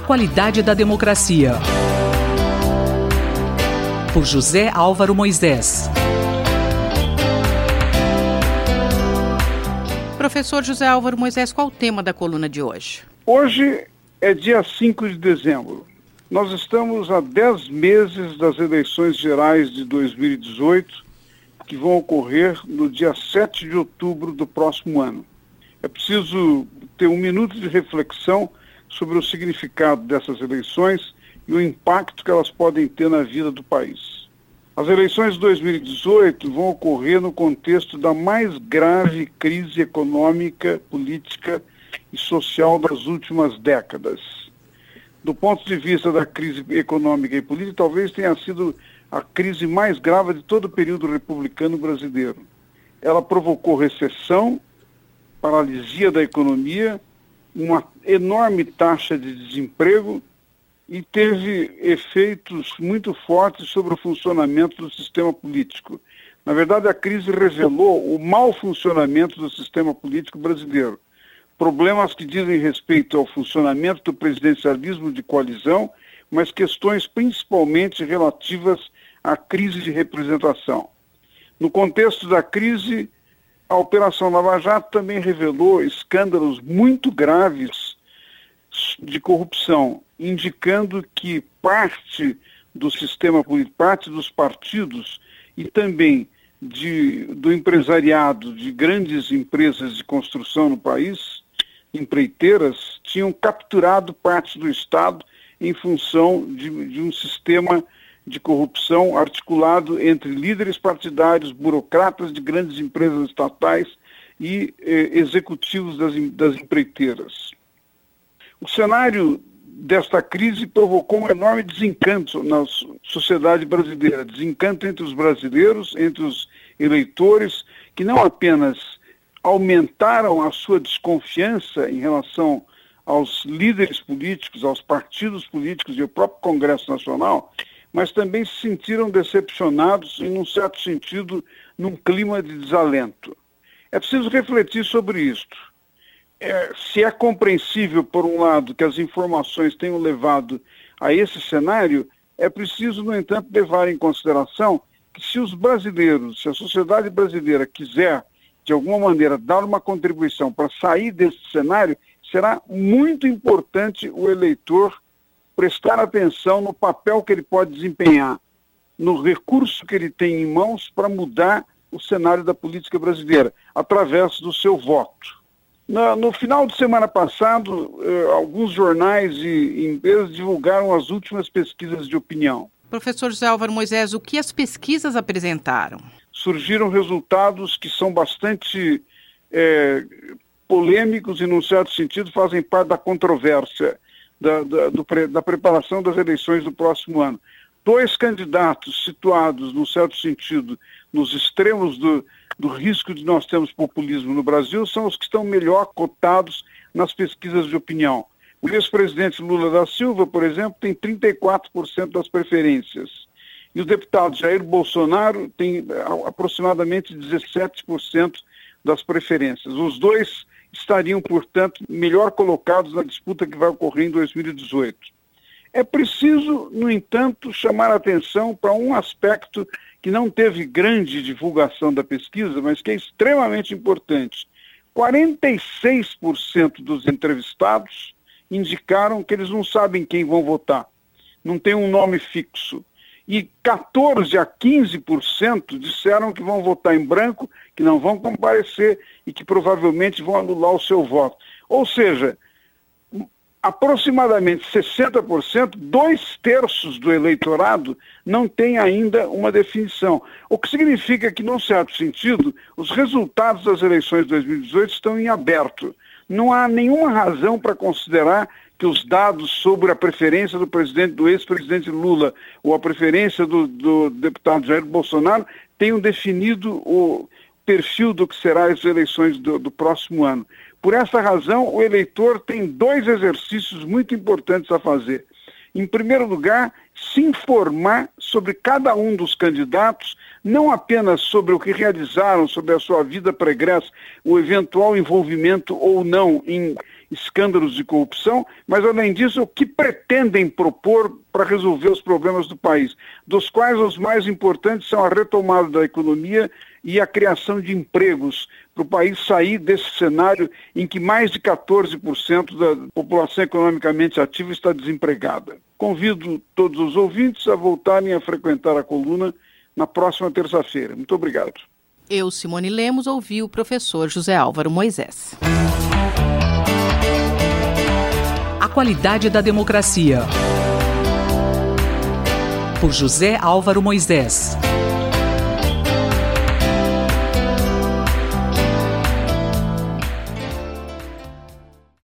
qualidade da democracia. Por José Álvaro Moisés. Professor José Álvaro Moisés, qual o tema da coluna de hoje? Hoje é dia 5 de dezembro. Nós estamos a 10 meses das eleições gerais de 2018, que vão ocorrer no dia 7 de outubro do próximo ano. É preciso ter um minuto de reflexão sobre o significado dessas eleições e o impacto que elas podem ter na vida do país. As eleições de 2018 vão ocorrer no contexto da mais grave crise econômica, política e social das últimas décadas. Do ponto de vista da crise econômica e política, talvez tenha sido a crise mais grave de todo o período republicano brasileiro. Ela provocou recessão, paralisia da economia, uma enorme taxa de desemprego e teve efeitos muito fortes sobre o funcionamento do sistema político. Na verdade, a crise revelou o mau funcionamento do sistema político brasileiro. Problemas que dizem respeito ao funcionamento do presidencialismo de coalizão, mas questões principalmente relativas à crise de representação. No contexto da crise, a Operação Lava Jato também revelou escândalos muito graves de corrupção, indicando que parte do sistema político, parte dos partidos e também do empresariado de grandes empresas de construção no país, empreiteiras, tinham capturado parte do Estado em função de um sistema de corrupção articulado entre líderes partidários, burocratas de grandes empresas estatais e executivos das empreiteiras. O cenário desta crise provocou um enorme desencanto na sociedade brasileira, desencanto entre os brasileiros, entre os eleitores, que não apenas aumentaram a sua desconfiança em relação aos líderes políticos, aos partidos políticos e ao próprio Congresso Nacional, mas também se sentiram decepcionados, em um certo sentido, num clima de desalento. É preciso refletir sobre isto. Se é compreensível, por um lado, que as informações tenham levado a esse cenário, é preciso, no entanto, levar em consideração que se os brasileiros, se a sociedade brasileira quiser, de alguma maneira, dar uma contribuição para sair desse cenário, será muito importante o eleitor prestar atenção no papel que ele pode desempenhar, no recurso que ele tem em mãos para mudar o cenário da política brasileira, através do seu voto. No final de semana passado, alguns jornais e empresas divulgaram as últimas pesquisas de opinião. Professor José Álvaro Moisés, o que as pesquisas apresentaram? Surgiram resultados que são bastante polêmicos e, num certo sentido, fazem parte da controvérsia da preparação das eleições do próximo ano. 2 candidatos situados, num certo sentido, nos extremos do risco de nós termos populismo no Brasil, são os que estão melhor cotados nas pesquisas de opinião. O ex-presidente Lula da Silva, por exemplo, tem 34% das preferências. E o deputado Jair Bolsonaro tem aproximadamente 17% das preferências. Os dois estariam, portanto, melhor colocados na disputa que vai ocorrer em 2018. É preciso, no entanto, chamar a atenção para um aspecto que não teve grande divulgação da pesquisa, mas que é extremamente importante. 46% dos entrevistados indicaram que eles não sabem quem vão votar, não tem um nome fixo. E 14% a 15% disseram que vão votar em branco, que não vão comparecer e que provavelmente vão anular o seu voto. Ou seja, aproximadamente 60%, 2/3 do eleitorado não tem ainda uma definição. O que significa que, num certo sentido, os resultados das eleições de 2018 estão em aberto. Não há nenhuma razão para considerar que os dados sobre a preferência do ex-presidente Lula ou a preferência do deputado Jair Bolsonaro tenham definido o perfil do que será as eleições do próximo ano. Por essa razão, o eleitor tem 2 exercícios muito importantes a fazer. Em primeiro lugar, se informar sobre cada um dos candidatos, não apenas sobre o que realizaram, sobre a sua vida pregressa, o eventual envolvimento ou não em escândalos de corrupção, mas, além disso, o que pretendem propor para resolver os problemas do país, dos quais os mais importantes são a retomada da economia e a criação de empregos, para o país sair desse cenário em que mais de 14% da população economicamente ativa está desempregada. Convido todos os ouvintes a voltarem a frequentar a coluna na próxima terça-feira. Muito obrigado. Eu, Simone Lemos, ouvi o professor José Álvaro Moisés. A qualidade da democracia. Por José Álvaro Moisés.